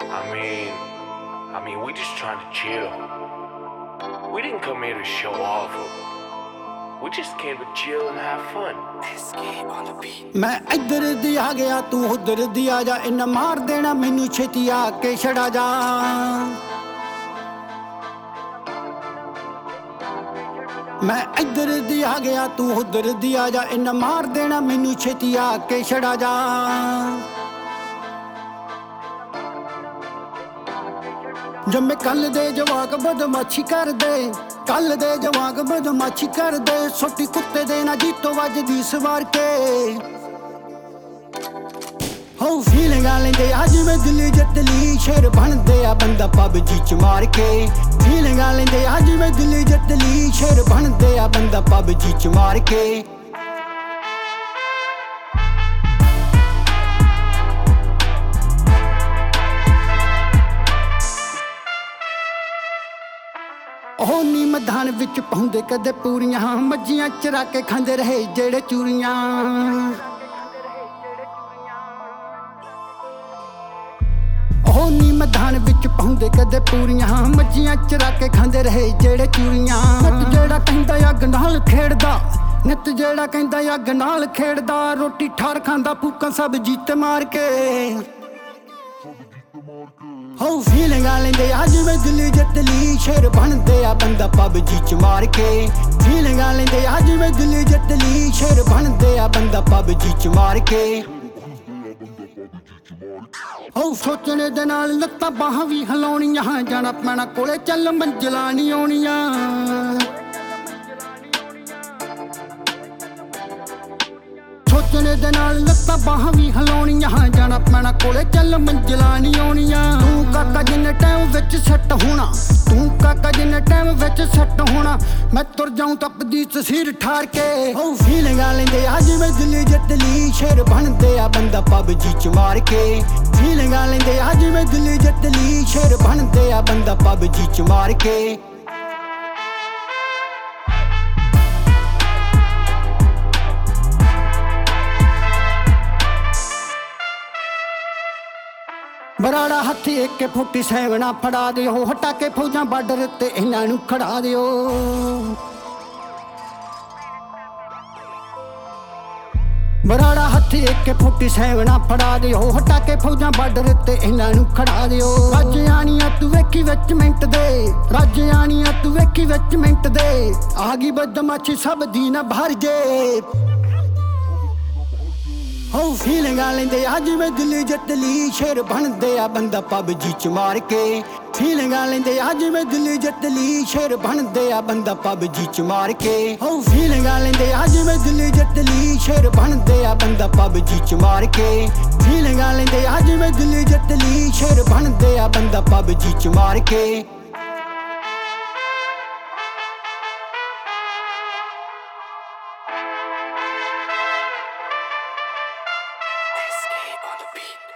I mean, we just trying to chill. We didn't come here to show off. We just came to chill and have fun. on the beat. मैं इधर दी आ गया तू उधर दी आ जा इन मार देना मैनू छेती आके छड़ा जा मैं इधर दी आ गया तू उधर दी आ जा इन मार देना मैनू छेती आके छड़ा जा जम्मे कल दे जवाक बदमाशी कर दे कल दे जवाक बदमाशी कर दे सोटी कुत्ते दे ना जीतो वजदी सवार के हो फीलिंगां लेंदे अज मैं दिल्ली जतली शेर बनदे आ बंदा पबजी च मार के फीलिंगां लेंदे अज मैं दिल्ली जतली शेर बनदे आ बंदा पबजी च मार के ਉਹ ਨੀ ਮੈਦਾਨ ਵਿੱਚ ਪਾਉਂਦੇ ਕਦੇ ਪੂਰੀਆਂ ਮੱਝੀਆਂ ਚਰਾ ਕੇ ਖਾਂਦੇ ਰਹੇ ਜਿਹੜੇ ਚੂਰੀਆਂ ਉਹ ਨੀ ਮੈਦਾਨ ਵਿੱਚ ਪਾਉਂਦੇ ਕਦੇ ਪੂਰੀਆਂ ਮੱਝੀਆਂ ਚਰਾ ਕੇ ਖਾਂਦੇ ਰਹੇ ਜਿਹੜੇ ਚੂਰੀਆਂ ਨਿੱਤ ਜਿਹੜਾ ਕਹਿੰਦਾ ਅੱਗ ਨਾਲ ਖੇਡਦਾ ਨਿੱਤ ਜਿਹੜਾ ਕਹਿੰਦਾ ਅੱਗ ਨਾਲ ਖੇਡਦਾ ਰੋਟੀ ਠਾਰ ਖਾਂਦਾ ਫੂਕਾਂ ਸਭ ਜੀਤ ਮਾਰ ਕੇ हो फीलिंगां लेंदे अज मैं दिल्ली जतली शेर बनदे आ बंदा पबजी च मार के फीलिंगां लेंदे अज मैं दिल्ली जतली शेर बनदे आ बंदा पबजी च मार के हो सोचने दे नाल लत्तां बाहां भी हिलाउणियां जाना पैना कोले चल मंजिलां नहीं आउणियां सोचने दे नाल लत्तां बाहां भी हिलाउणियां जाना पैना कोले चल मंजिलां नहीं आउणियां तू काका जिन्ने टाइम विच सैट होना तू काका जिन्ने टाइम विच सैट होना मैं तुर जाऊं तपदी तस्वीर ठार के हो फीलिंगां लेंदे अज मैं दिल्ली जतली शेर बनदे आ बंदा पबजी च मार के फीलिंगां लेंदे अज मैं दिल्ली जतली शेर बनदे आ बंदा पबजी च मार के बराड़ा हथी एक फुटी सैवना फड़ा दियो हटा के फौजां बार्डर ते इन्हां नूं खड़ा दियो बराड़ा हथी एक फुटी सैवना फड़ा दियो हटा के फौजां बार्डर ते इन्हां नूं खड़ा दियो रज आनिया तू वेखी विच मिंट दे रज आनिया तू वेखी विच मिंट दे आ गई बदमाशी सब दी ना भर जे हो फीलिंगां लेंदे अज मैं दिल्ली जतली शेर बनदे आ बंदा पबजी च मार के फीलिंगां लेंदे अज मैं दिल्ली जतली शेर बनदे आ बंदा पबजी च मार के हो फीलिंगां लेंदे अज मैं दिल्ली जतली शेर बनदे आ बंदा पबजी च मार के फीलिंगां लेंदे अज मैं दिल्ली जतली शेर बनदे आ बंदा पबजी च मार के on the beat.